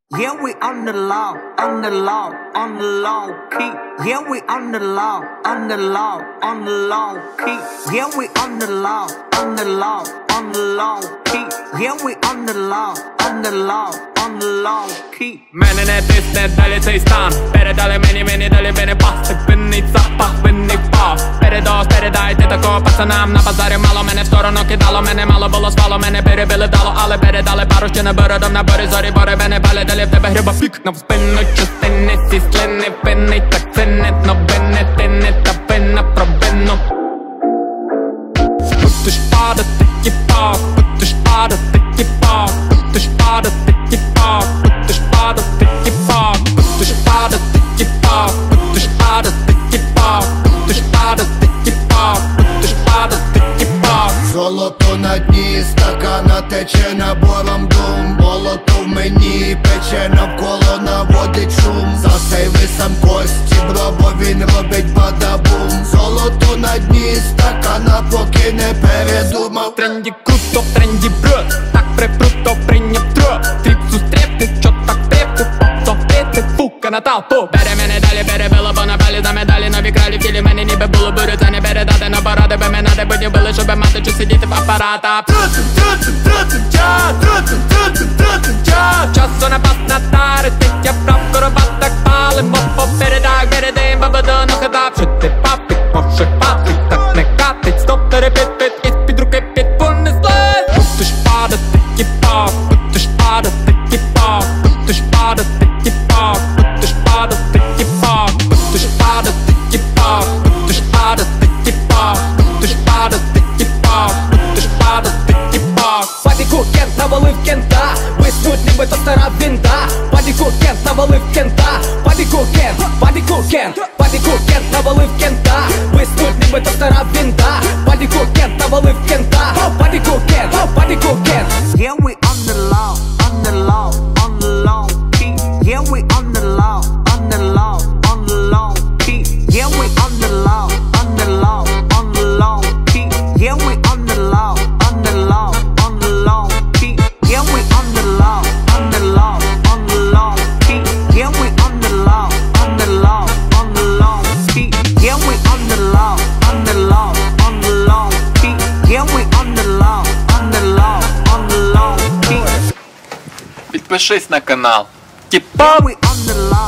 Yeah, we on the law, on the law, on the law key. Yeah, we on the law, on the law, on the law key. Yeah, we on the law, on the law, on the law key. Yeah, we on the law, on the law, on the law key. Мене не тисне далі цей стан. Передали мені далі мене пасти. Винний запах, винний впав. Передайте такого пацанам. На базарі мало мене в сторону кидало. Мене мало було спало, мене перебили вдало. Але передали пару ще набородом на борі зорі. Бори мене пали, далі в тебе гриба пік. На спину частини ці склини винний. Так це не новини, ти не та винна провину. Будеш падати кіпав, будеш падати кіпав, будеш падати кіпав, будеш падати кіпав, будеш падати кіпав, будеш падати кіпав, будеш падати кіпав, будеш падати кіпав. Золото на дні, стакана тече набором дум. Молото в мені пече, навколо наводить шум. За сейвисом кості, бро, він робить бадабум. Золото на дні, стакана поки не передумав. В тренді круто, в тренді брод, так припруто прийняв тро. Тріп зустріти, що так трепти, повторити, фука на толпу. Бере мене далі, перебило, бо на палі за медалі. Нові кралі в тілі мені ніби було бурю. Це не передати, но поради би мене будні були, щоб мати чи сидіти в апаратах. Часу не пас на тари, ти я прав, коробатак палим. Бо передай, передаєм, бабаду, ну хадав. Що ти папік, може папік, так не катить. Стоп, терепіт, із-під руки під понесли. Будеш падати кіпав, будеш падати кіпав, будеш падати кіпав, будеш падати кіпав, будеш падати кіпав, будеш падати кіпав, будеш падати кіпав, будеш падати кіпав. Падіку кент навалив кента, виснуть ніби то стара вінта. Падіку кент навалив кента, падіку кент, падіку кент, падіку кент навалив кента, виснуть ніби то стара вінта. Падіку кент навалив кента, падіку кент, падіку кент. Yeah, we on the law, on the law, on the law key. Yeah, we on the law, on the law, on the law key. Yeah, we on the law, on the law, on the law key. Yeah, we on the law, on the law, on the law key. Yeah, we on the law, on the law, on the law key. Yeah, we on the law, on the law, on the law key. Yeah, we on the law, on the law, on the law key. Yeah, we on the law, on the law, on the law key. Підпишись на канал. Yeah, we on the law.